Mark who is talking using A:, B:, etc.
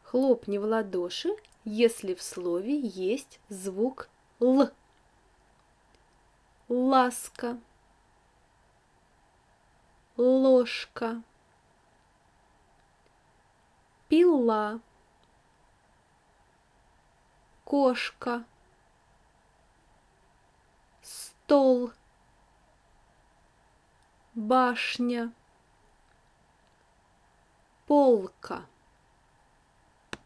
A: Хлопни в ладоши, если в слове есть звук «л». Ласка, ложка, пила, кошка, стол, башня, полка.